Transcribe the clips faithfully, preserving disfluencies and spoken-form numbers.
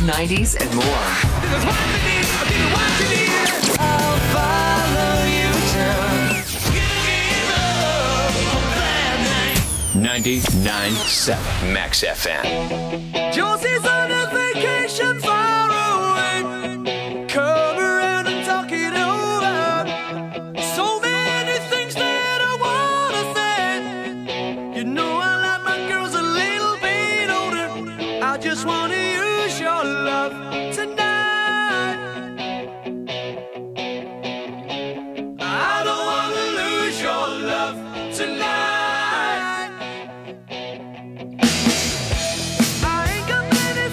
eighties, nineties, and more. I'll follow you till ninety-nine point seven Max F M. Josie's on a vacation far away. Come around and talk it over. So many things that I wanna say. You know I like my girls a little bit older. I just wanna use your love tonight. I don't wanna lose your love tonight. I ain't got many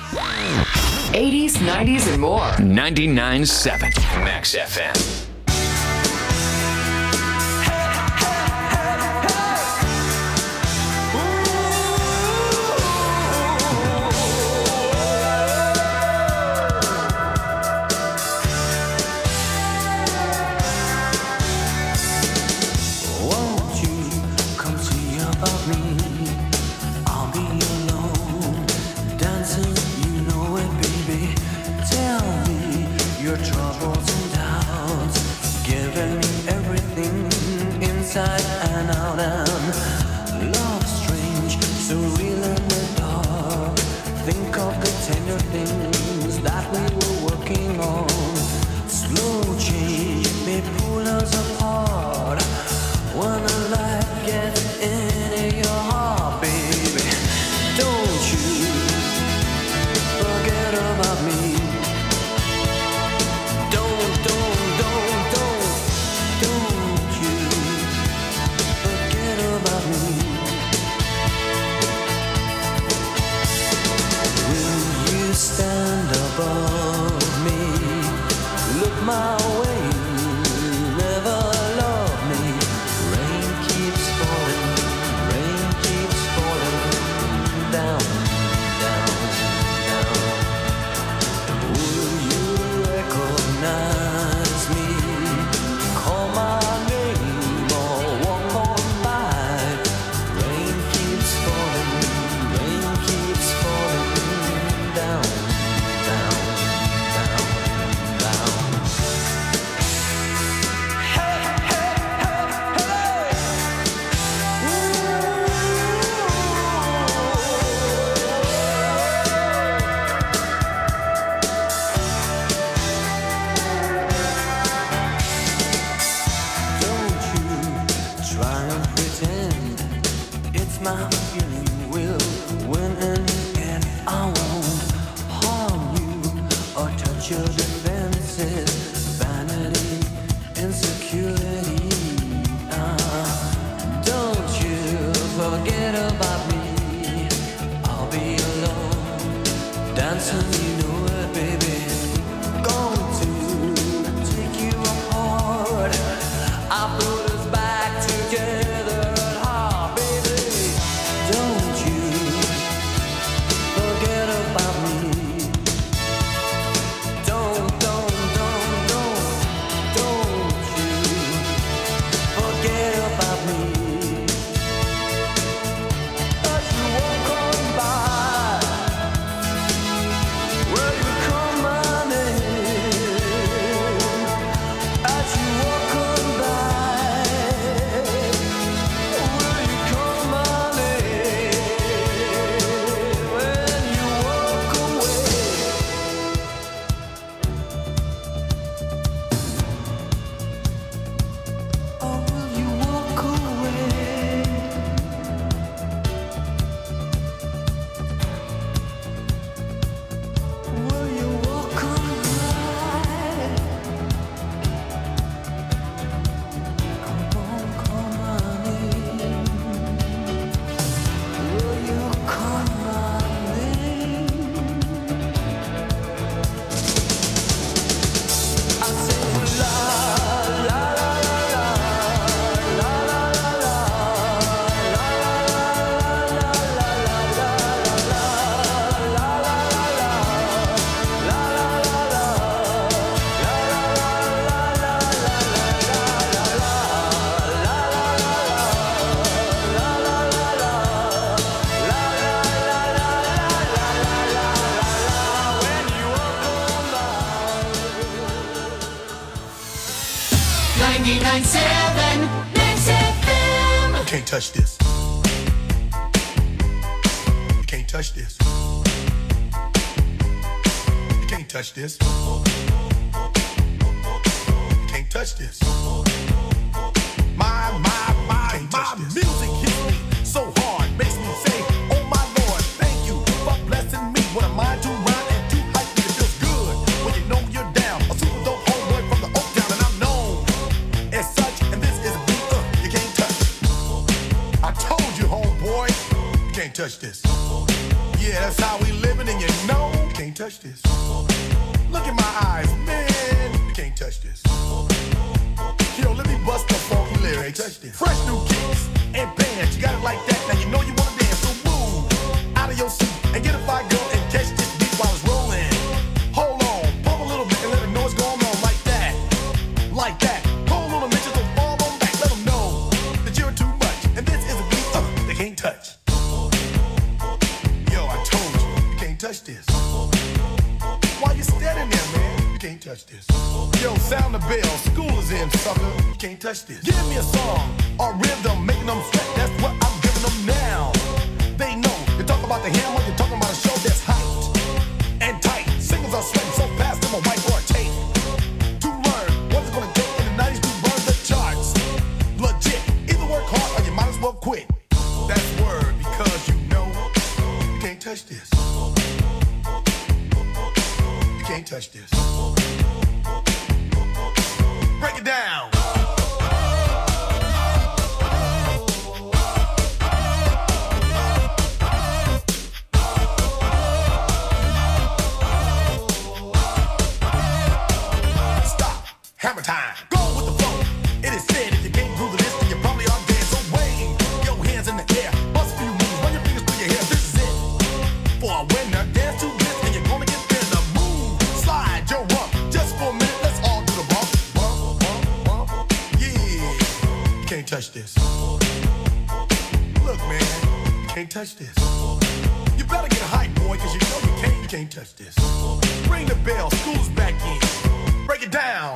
eighties, nineties, and more. ninety-nine point seven Max F M. Inside and out, and love strange, so real in the dark. Think of the tender things that we were working on. Slow change may pull us apart. When the light gets into your heart, baby, don't you forget about me. Don't, don't, don't, don't, don't you about me. Will you stand above me? Look my way, never love me. Rain keeps falling, rain keeps falling down, down, down. Will you recognize me? Call my name or walk on. ninety-nine point seven Max F M. You can't touch this. You can't touch this. You can't touch this. You can't touch this. My, my, my, my music hits me so hard, makes me say, oh my Lord, thank you for blessing me. What am I to rhyme and to hype me? It feels good when you know you're down. A super dope homeboy from the Oak Town, and I'm known as such. And this is a beat uh, you can't touch. I told you, homeboy, you can't touch this. Yeah, that's how we living, and you know. touch this. Look in my eyes, man, you can't touch this. Yo, let me bust the funky lyrics. Touch this. Fresh new kicks and bands, you got it like that. Now you know you wanna dance, so move out of your seat and get a fire girl and catch this beat while it's rolling. Hold on, pump a little bit and let them know what's going on like that, like that. Hold on a minute, so fall on back, let them know that you're too much and this is a beat uh, they can't touch. Yo, I told you, you can't touch this. Why you standing there, man? You can't touch this. Yo, sound the bell, school is in, sucker. You can't touch this. Give me a song or rhythm, making them sweat. That's what I'm giving them now. They know. You talk about the hammer, you're talking about a show that's hyped and tight. Singles are sweating so fast, them a white or a tape. To learn what it's gonna take in the nineties to burn the charts. Legit. Either work hard or you might as well quit. That's word because you know you can't touch this. You can't touch this. Break it down. Stop. Hammer time. Go with the flow. It is said if you can't groove the list, then you probably are dead. So wave your hands in the air. Bust a few moves. Run your fingers through your hair. This is it. For a winner, dance to this, and you're gonna get there. The move. Slide your rump. Just for a minute, let's all do the bump. Bump, bump, bump. Yeah. You can't touch this. Look, man. You can't touch this. You better get hype, boy, cause you know you can't, you can't touch this. Ring the bell. School's back in. Break it down.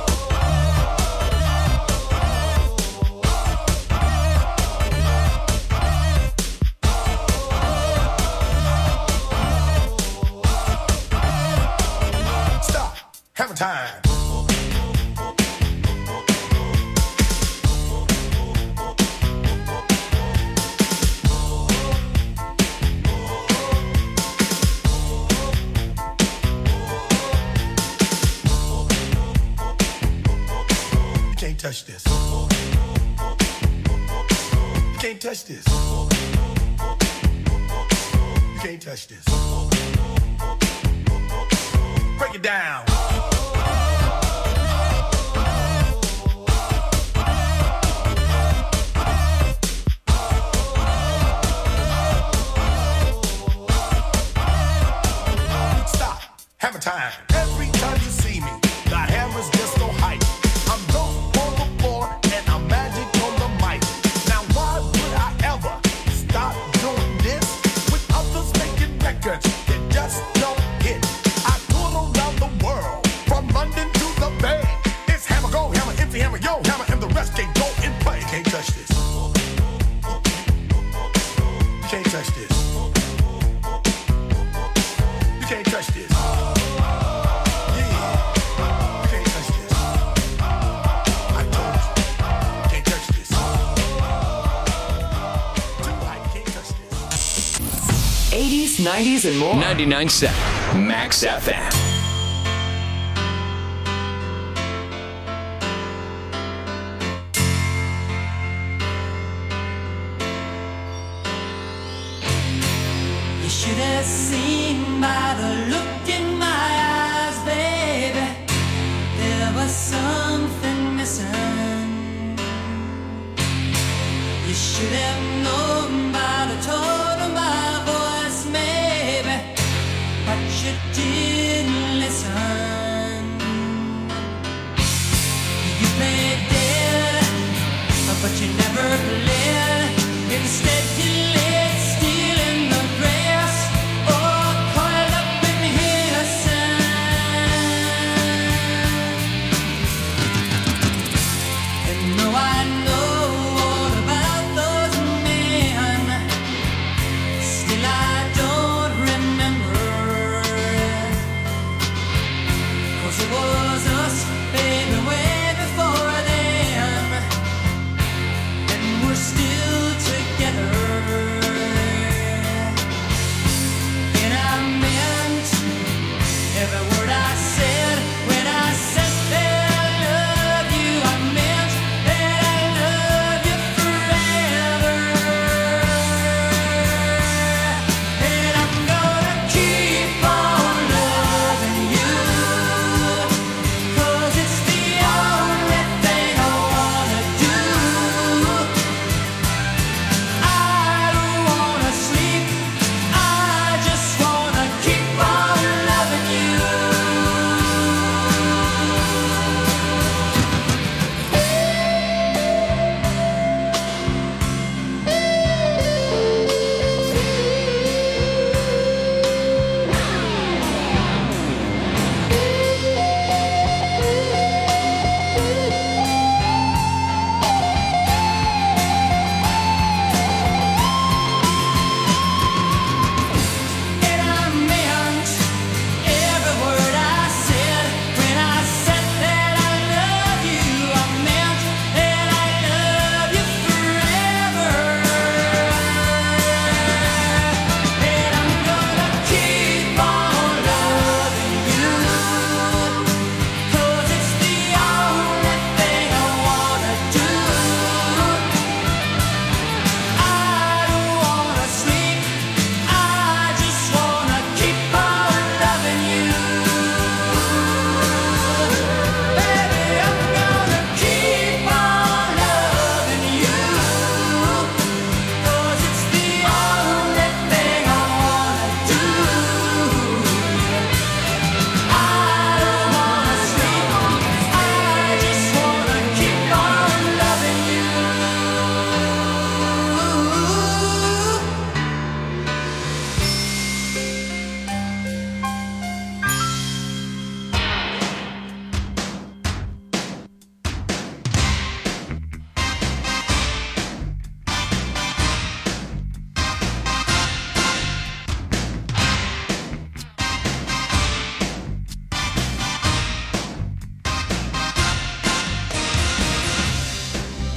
Stop. Hammer time. You can't touch this. You can't touch this. You can't touch this. Break it down. Stop. Hammer time. Every time you see me, the hammer's just so hype. I'm dope on the floor and I'm magic on the mic. Now why would I ever stop doing this with others making records that just don't hit? I tour around the world from London to the Bay. It's hammer go, hammer empty, hammer yo, hammer, and the rest can go and play. You can't touch this. You can't touch this. You can't touch this. eighties, nineties, and more. ninety-nine point seven Max F M. You should have seen by the look in my eyes, baby. There was something missing. You should have known by the tone of my voice, maybe, but you didn't listen. You played dead, but you never played. Instead you laid still in the grass, or coiled up in hissing. And though I know all about those men, still I don't remember.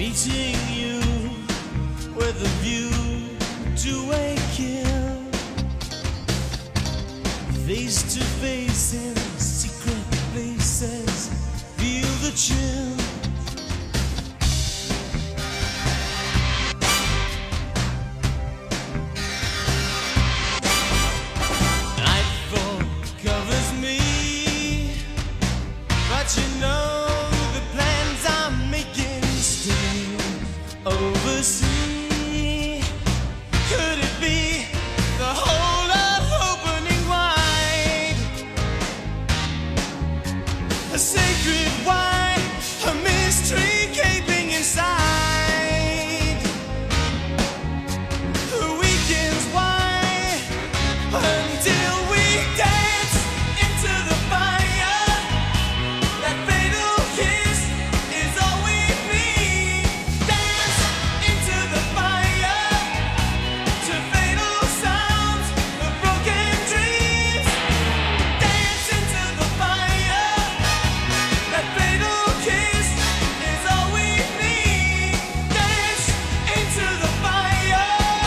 meeting you with a view to a kill, face to face in secret places, feel the chill. Nightfall covers me, but you know the plans I'm making still oversee. Could it be the whole of opening wide? A sacred wine, a mystery gaping inside. The weekends wide until we dance into the fire. That fatal kiss is all we need. Dance into the fire to fatal sounds of broken dreams. Dance into the fire. That fatal kiss is all we need. Dance into the fire.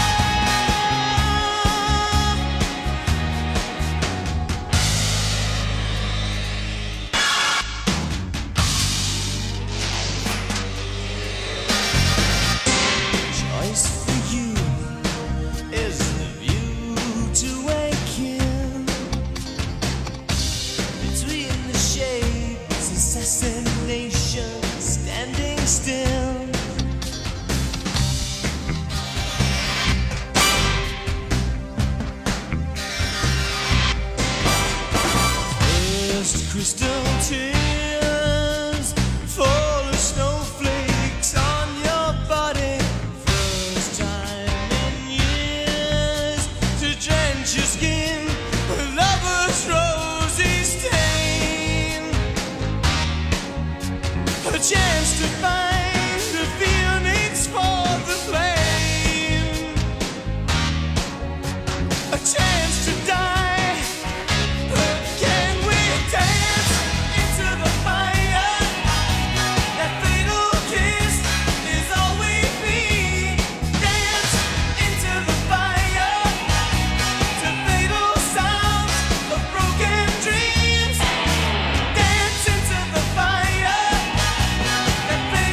Choice for you is the view to a kill. Between the shades, assassination, standing still. First crystal tears fall as snowflakes on your body. First time in years to drench your skin with lover's rosy stain. A chance to find the phoenix for the flame. A chance to die, but can we dance into the fire? That fatal kiss is all we need. Dance into the fire to fatal sounds of broken dreams. Dance into the fire. That fatal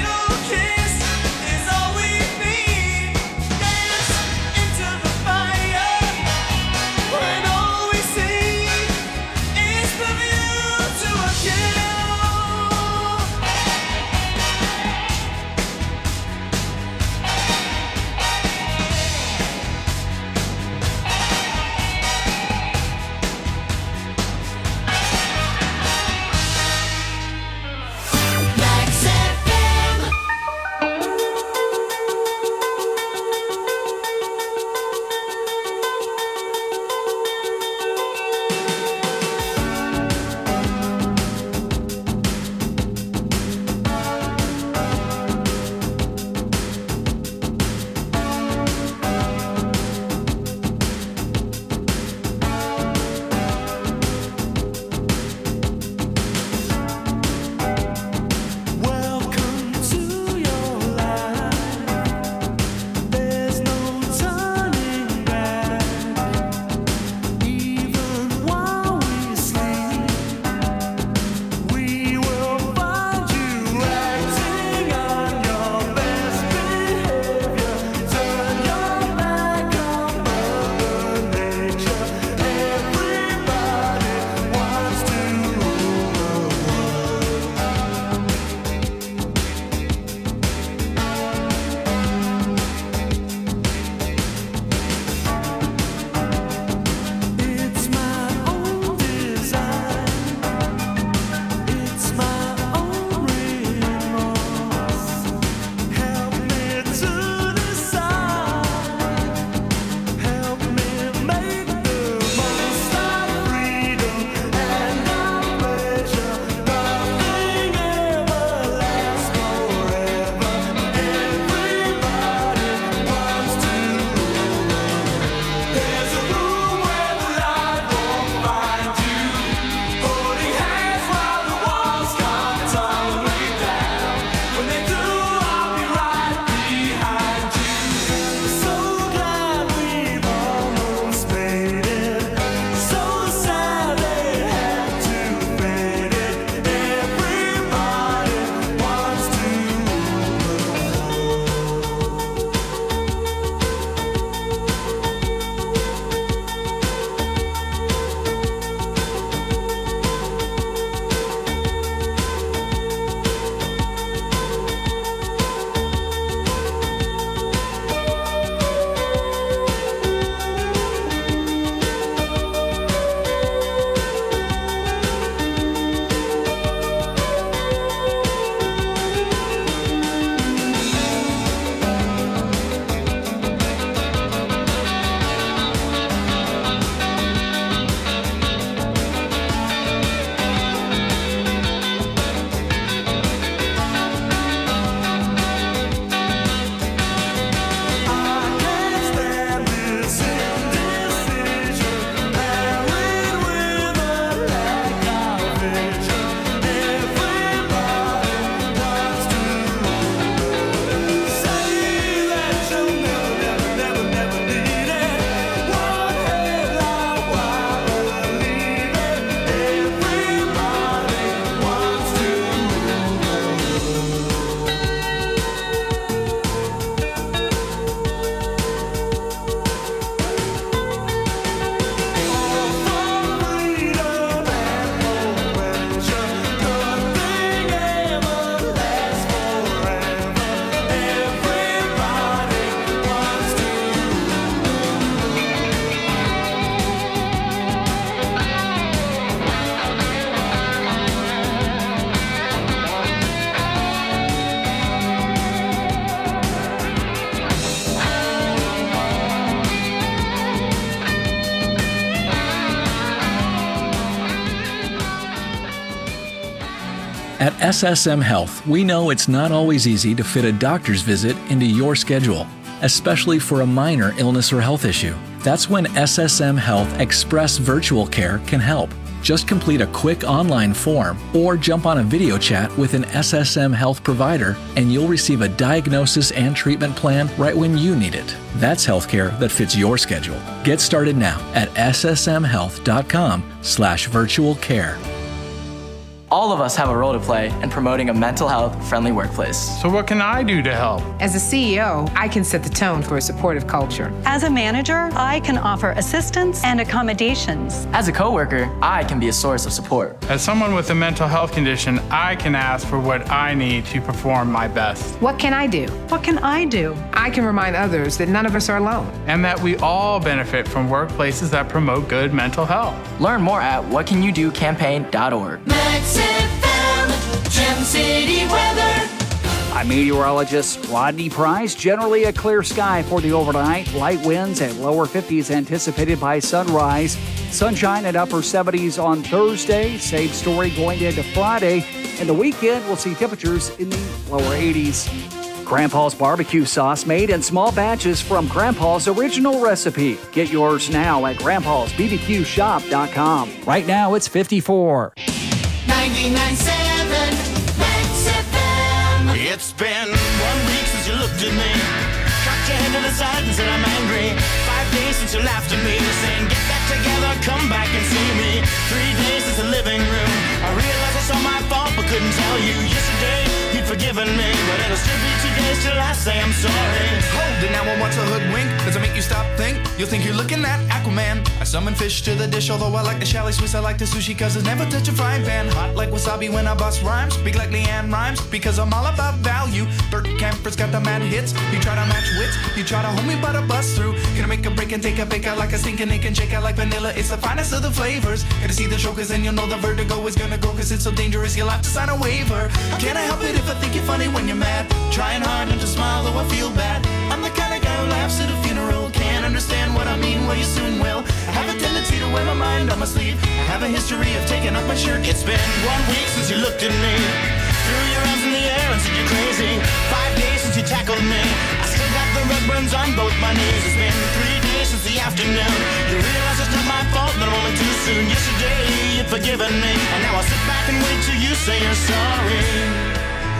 At S S M Health, we know it's not always easy to fit a doctor's visit into your schedule, especially for a minor illness or health issue. That's when S S M Health Express Virtual Care can help. Just complete a quick online form or jump on a video chat with an S S M Health provider and you'll receive a diagnosis and treatment plan right when you need it. That's healthcare that fits your schedule. Get started now at ssmhealth.com slash virtual care. All of us have a role to play in promoting a mental health friendly workplace. So what can I do to help? As a C E O, I can set the tone for a supportive culture. As a manager, I can offer assistance and accommodations. As a coworker, I can be a source of support. As someone with a mental health condition, I can ask for what I need to perform my best. What can I do? What can I do? I can remind others that none of us are alone. And that we all benefit from workplaces that promote good mental health. Learn more at what can you do campaign dot org. Max F M, Gem City weather. I'm meteorologist Rodney Price. Generally a clear sky for the overnight. Light winds at lower fifties anticipated by sunrise. Sunshine at upper seventies on Thursday. Same story going into Friday. And the weekend, we'll see temperatures in the lower eighties. Grandpa's barbecue sauce made in small batches from Grandpa's original recipe. Get yours now at grandpas b b q shop dot com. Right now, it's fifty-four. ninety-nine point seven Max F M. It's been one week since you looked at me, cocked your head to the side and said I'm angry. Five days since you laughed at me, saying get back together, come back and see me. Three days since the living room, I realized it's all my fault but couldn't tell you. Yesterday you'd forgiven me, but it'll still be two days till I say I'm sorry. Hold it now, I want to hoodwink. Does it make you stop, think? You'll think you're looking at Aquaman. I summon fish to the dish, although I like the chalet Swiss. I like the sushi cause it's never touch a frying pan. Hot like wasabi when I bust rhymes. Big like Leanne Rhymes because I'm all about value. Bert Camper's got the mad hits. You try to match wits, you try to hold me but I bust through. Gonna make a break and take a bake out like a stinking ink and shake out like vanilla. It's the finest of the flavors. Gonna see the show cause then you'll know the vertigo is gonna go cause it's so dangerous you'll have to sign a waiver. How can I help it if I think you're funny when you're mad? Trying hard not to smile though I feel bad. I'm the kind of guy who laughs at a funeral. Can't understand what I mean, well you soon will. I have a tendency to wear my mind on my sleeve. I have a history of taking off my shirt. It's been one week since you looked at me, threw your arms in the air and said you're crazy. Five days since you tackled me, I still got the red burns on both my knees. It's been three days since the afternoon. You realize it's not my fault, but I'm only too soon. Yesterday you'd forgiven me, and now I'll sit back and wait till you say you're sorry.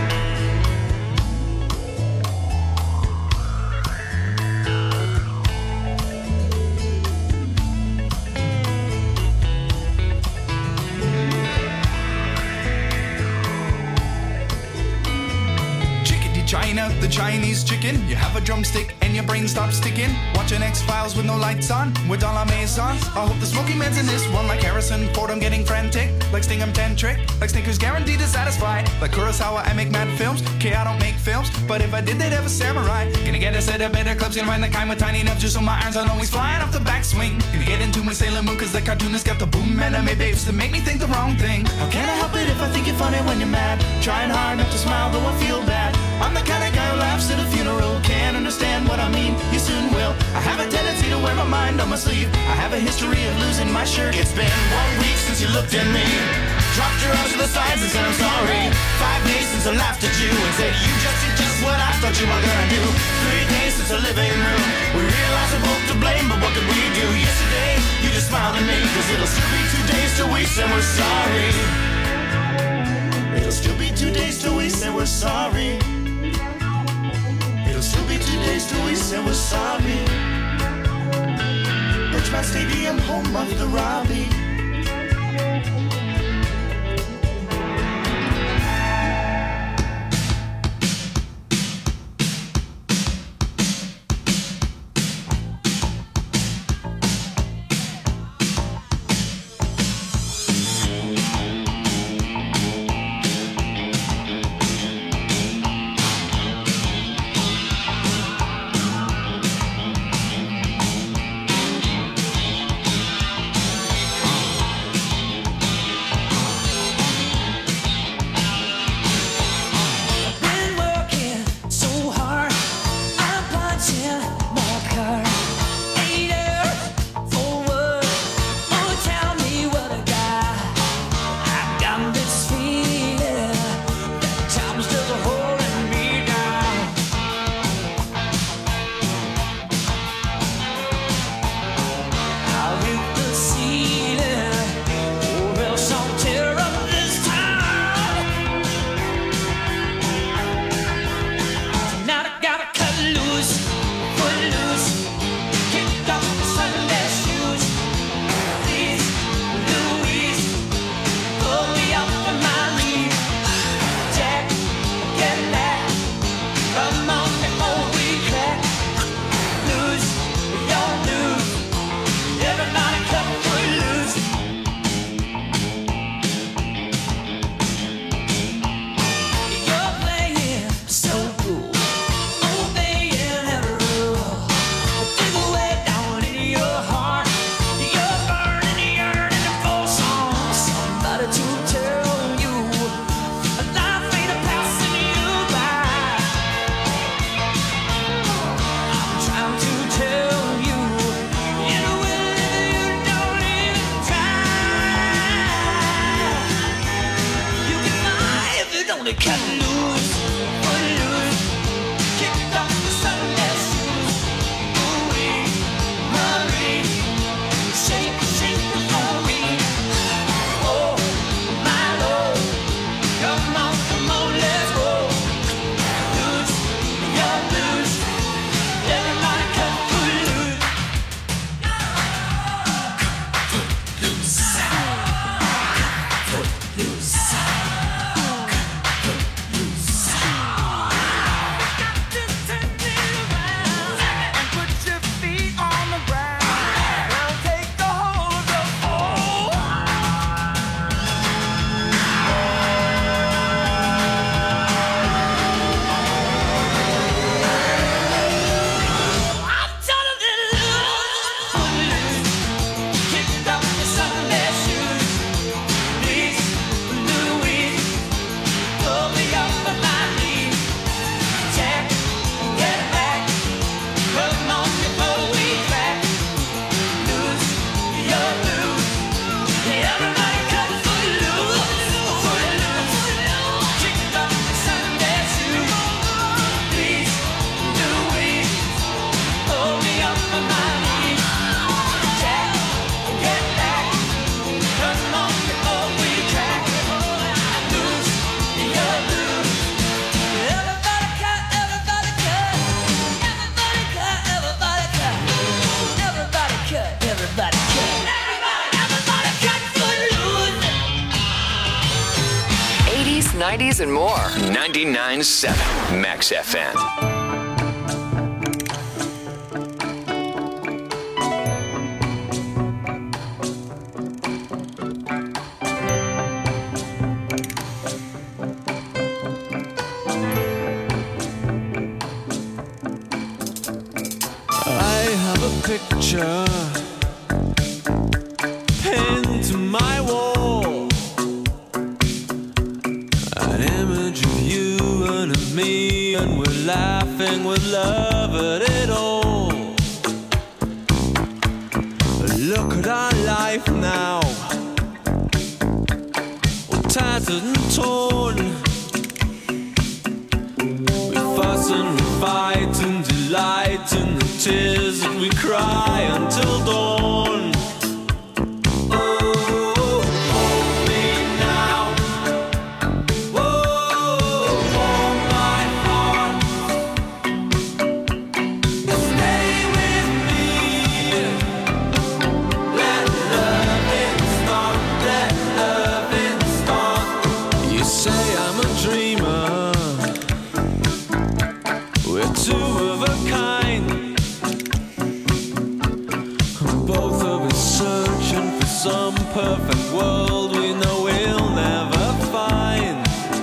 China, the Chinese chicken. You have a drumstick and your brain stops sticking. Watching X-Files with no lights on, with all our maisons. I hope the smoky man's in this one like Harrison Ford. I'm getting frantic, like Sting I'm tantric, like Snickers guaranteed to satisfy. Like Kurosawa, I make mad films. Okay, I don't make films, but if I did, they'd have a samurai. Gonna get a set of better clubs, gonna find the kind with tiny enough just so my irons aren't always flying off the backswing. Gonna get into my Sailor Moon cause the cartoonist got the boom anime babes to make me think the wrong thing. How can I help it if I think you're funny when you're mad? Trying hard not to smile though I feel bad. I'm the kind of guy who laughs at a funeral. Can't understand what I mean, you soon will. I have a tendency to wear my mind on my sleeve. I have a history of losing my shirt. It's been one week since you looked at me, dropped your arms to the sides and said I'm sorry. Five days since I laughed at you and said you just did just what I thought you were gonna do. Three days since the living room, we realized we're both to blame, but what could we do? Yesterday, you just smiled at me, cause it'll still be two days till we say we're sorry. It'll still be two days till we say we're sorry. It'll still be two days till we say we're sorry. Bridgman Stadium, home of the Robbie. everybody cut loose, foot loose. Kicked off the Sunday shoes. Ooh-wee, Marie, shake, shake the booty. Oh, my Lord, come on, come on, let's go. Loose, you're loose. Everybody cut foot loose. Foot loose. Foot loose. eighties, nineties, and more. ninety-nine point seven Max F M. I have a picture pinned to my wall, an image of you and of me, and we're laughing with love at it all. Look at our life now, all tattered and torn. We fuss and we fight and delight in the tears that we cry until dawn. Oh, hold me now. Oh, warm my heart. Stay with me. Let loving start. Let loving start. You say I'm a dreamer. We're two of a kind. Both of us searching for some perfect world we know we'll never find.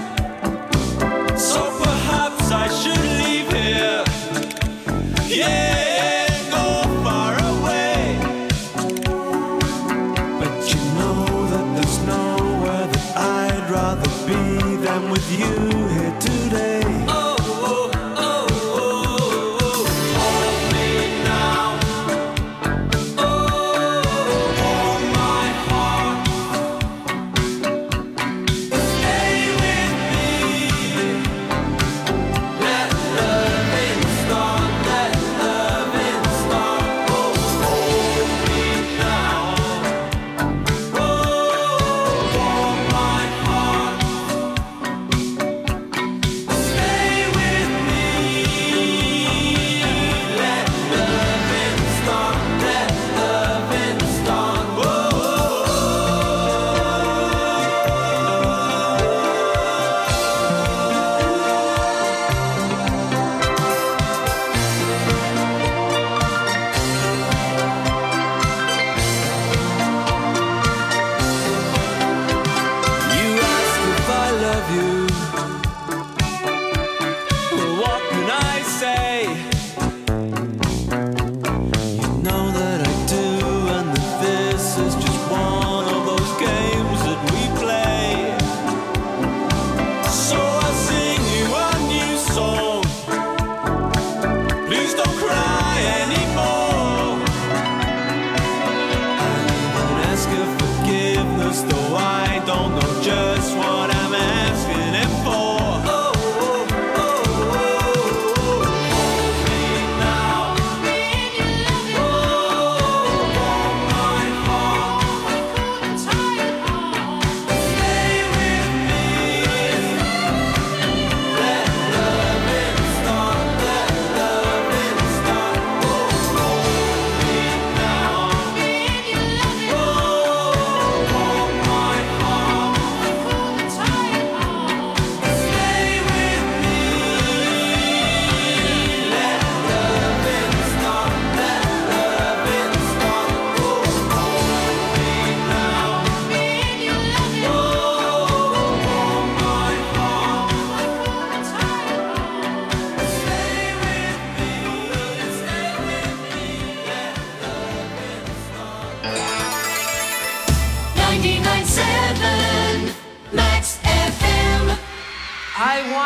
So perhaps I should leave here. Yeah, go far away. But you know that there's nowhere that I'd rather be than with you here today. Oh, oh, oh, oh, oh. Hold me now. Oh, warm my heart.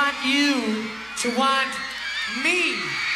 want you to want me.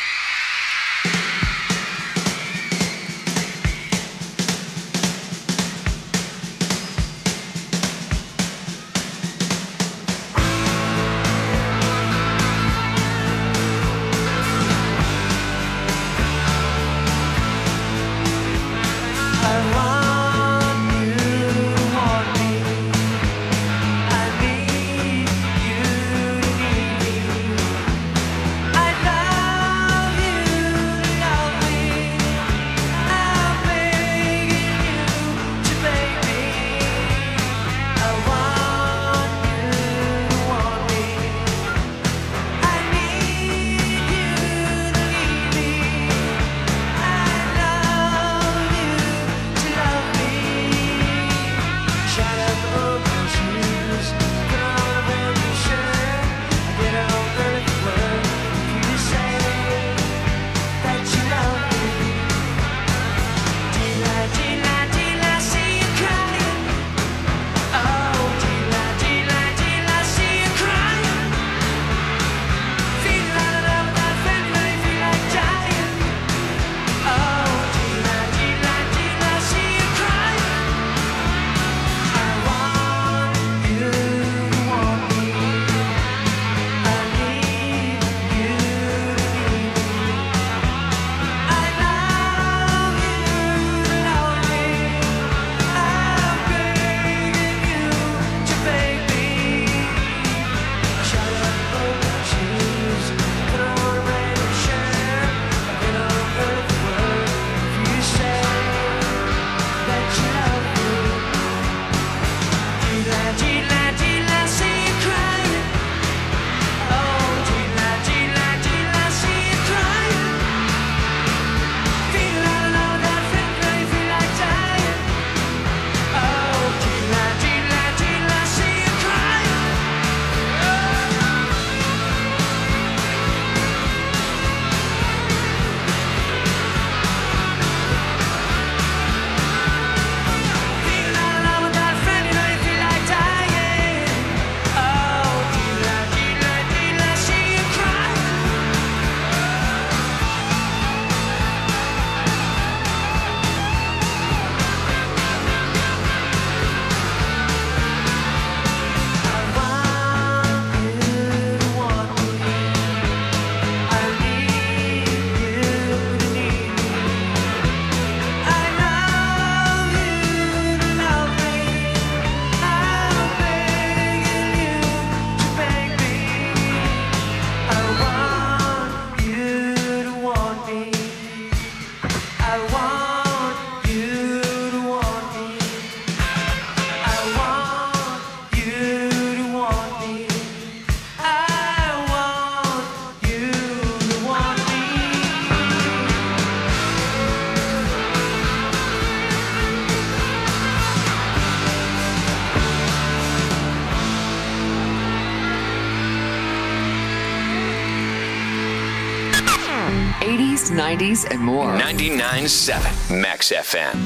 eighties, nineties, and more. ninety-nine point seven Max F M.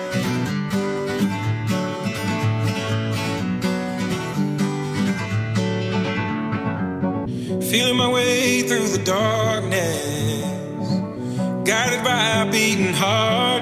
Feeling my way through the darkness, guided by a beating heart.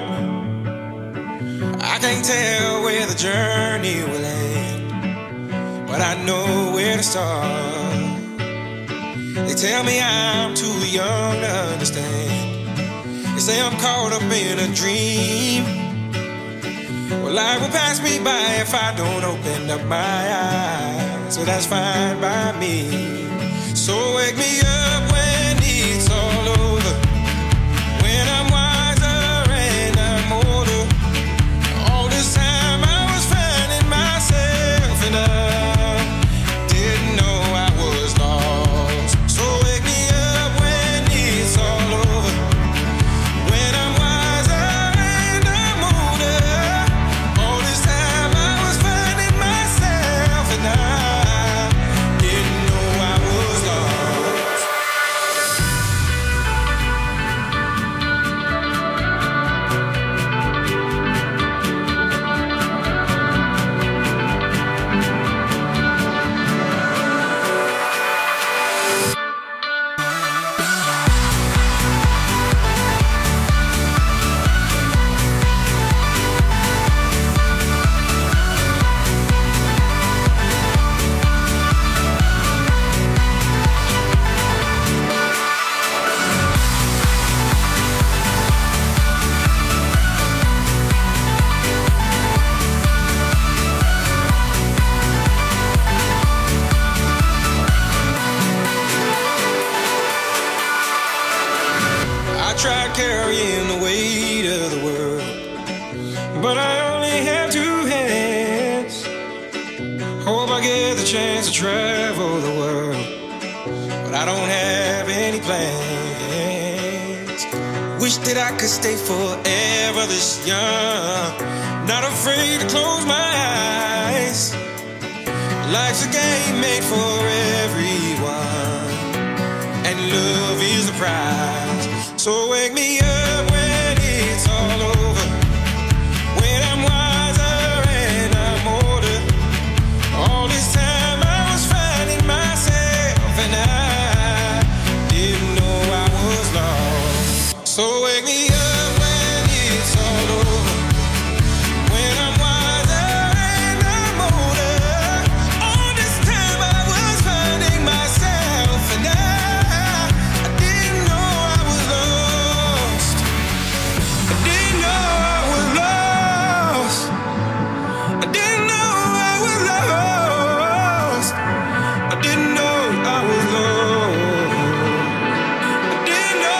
I can't tell where the journey will end, but I know where to start. They tell me I'm too young to understand. They say I'm caught up in a dream. Well, life will pass me by if I don't open up my eyes. So that's fine by me. So wake me up when it's all over, when I'm wiser and I'm older. All this time I was finding myself and I didn't know I was lost. So wake me up when it's all over, when I'm wiser and I'm older. All this time I was finding myself and I didn't know I was lost. get the chance to travel the world, but I don't have any plans. Wish that I could stay forever this young, not afraid to close my eyes. Life's a game made for everyone, and love is the prize. So wake me up when it's all over, when I'm wiser and I'm older. All this time I was finding myself, and I didn't know I was lost. So wake me up when it's all over, when I'm wiser and I'm older. All this time I was finding myself, and I, I didn't know I was lost. I didn't know I was lost. I didn't know I was lost. I didn't know I was lost. I didn't know.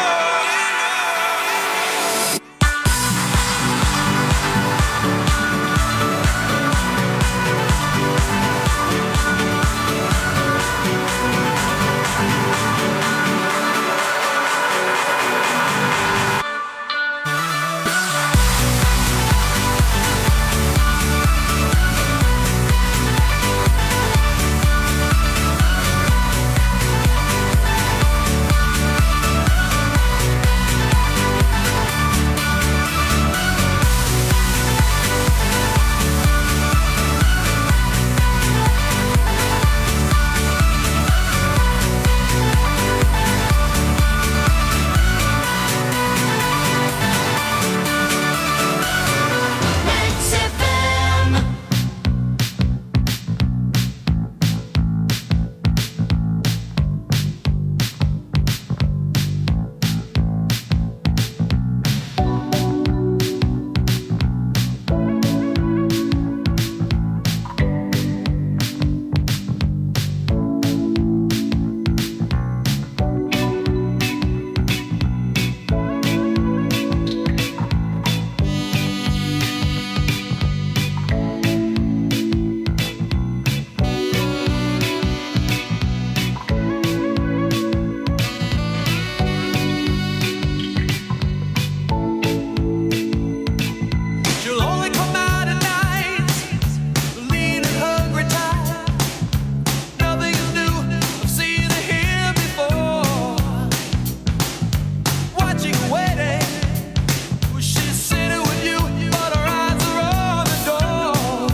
She'll only come out at night, lean and hungry, tired. Nothing is new, I've seen her here before. Watching her waiting, she's sitting with you, but her eyes are on the door.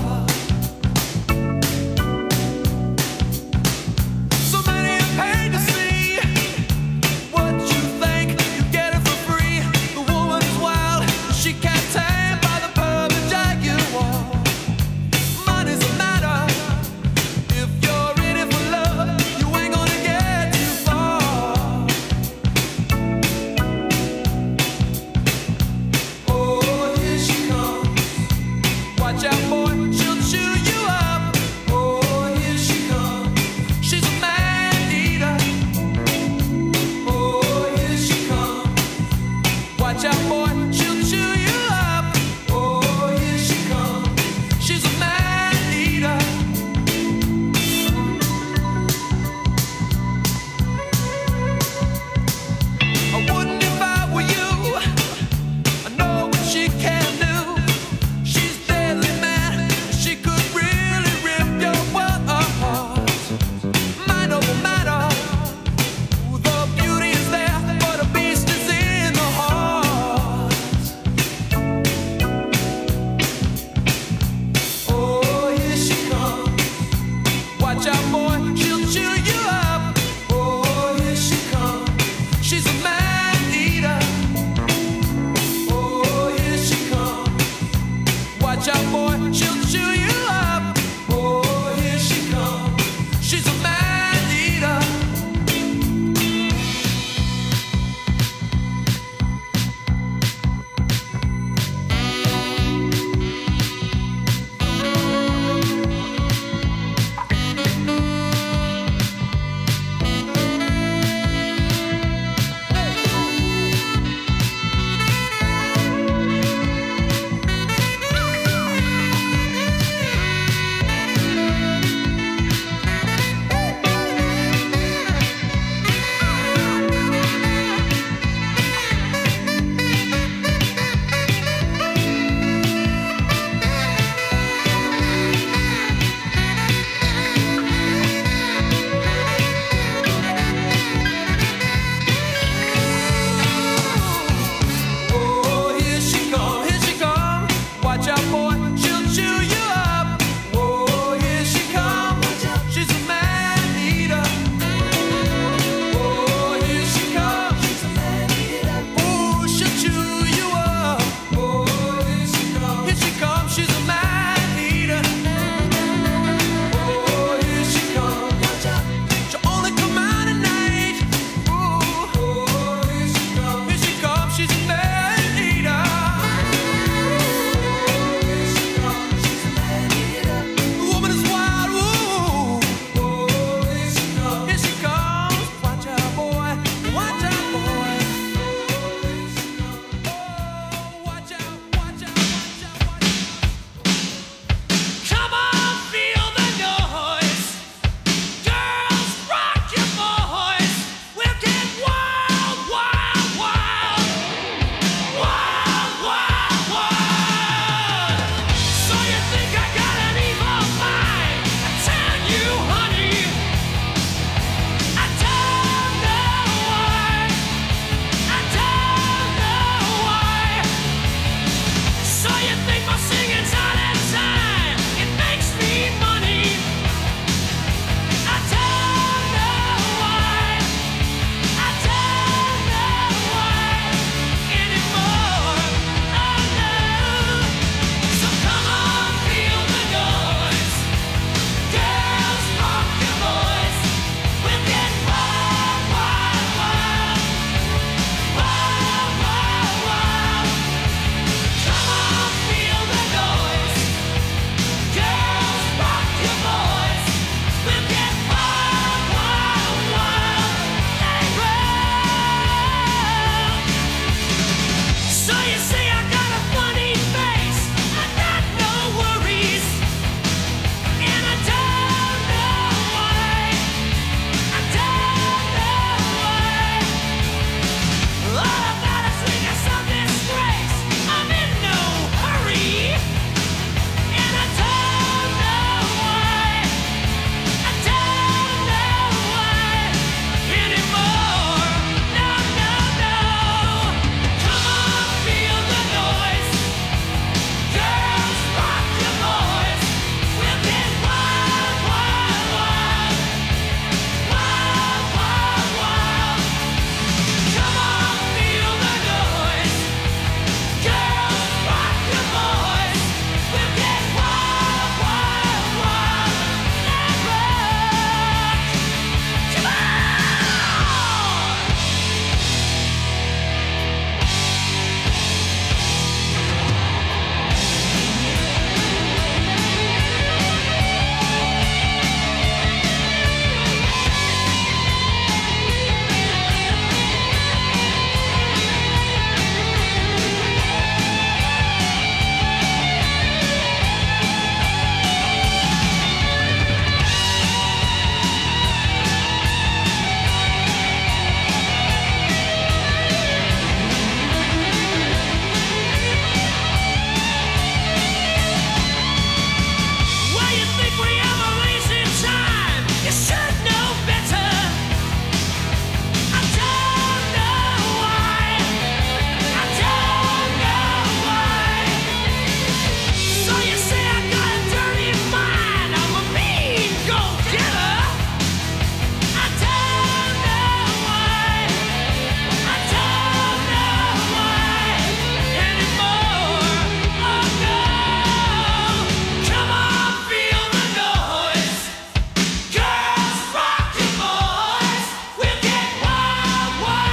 So many are paid to see what you think you get it for free. The woman is wild, she can't tame by the perfect jaguar. Money's a matter. If you're in it for love, you ain't gonna get too far. Oh, here she comes. Watch out, boy, she'll chew you up. Oh, here she comes. She's a man eater. Oh, here she comes. Watch out, boy, she'll chew you up. Oh, here she comes. She's a man eater. I wouldn't if I were you. I know what she can do. She's deadly mad. She could really rip your world apart. Mind over matter. The beauty is there, but a beast is in the heart. Oh, here she comes. Watch out, boy,